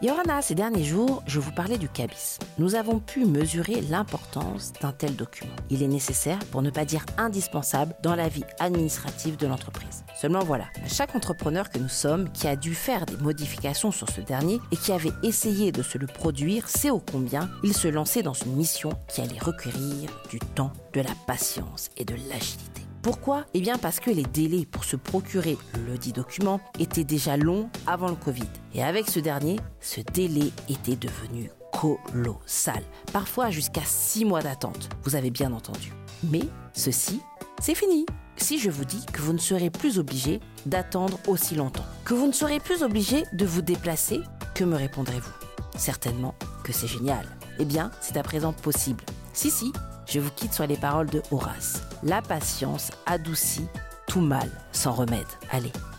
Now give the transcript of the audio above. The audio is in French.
Yorana, ces derniers jours, je vous parlais du CABIS. Nous avons pu mesurer l'importance d'un tel document. Il est nécessaire, pour ne pas dire indispensable, dans la vie administrative de l'entreprise. Seulement voilà, chaque entrepreneur que nous sommes qui a dû faire des modifications sur ce dernier et qui avait essayé de se le produire sait ô combien il se lançait dans une mission qui allait requérir du temps, de la patience et de l'agilité. Pourquoi ? Eh bien parce que les délais pour se procurer le dit document étaient déjà longs avant le Covid. Et avec ce dernier, ce délai était devenu colossal. Parfois jusqu'à 6 mois d'attente, vous avez bien entendu. Mais ceci, c'est fini. Si je vous dis que vous ne serez plus obligé d'attendre aussi longtemps, que vous ne serez plus obligé de vous déplacer, que me répondrez-vous ? Certainement que c'est génial. Eh bien, c'est à présent possible. Si, je vous quitte sur les paroles de Horace. La patience adoucit tout mal sans remède. Allez,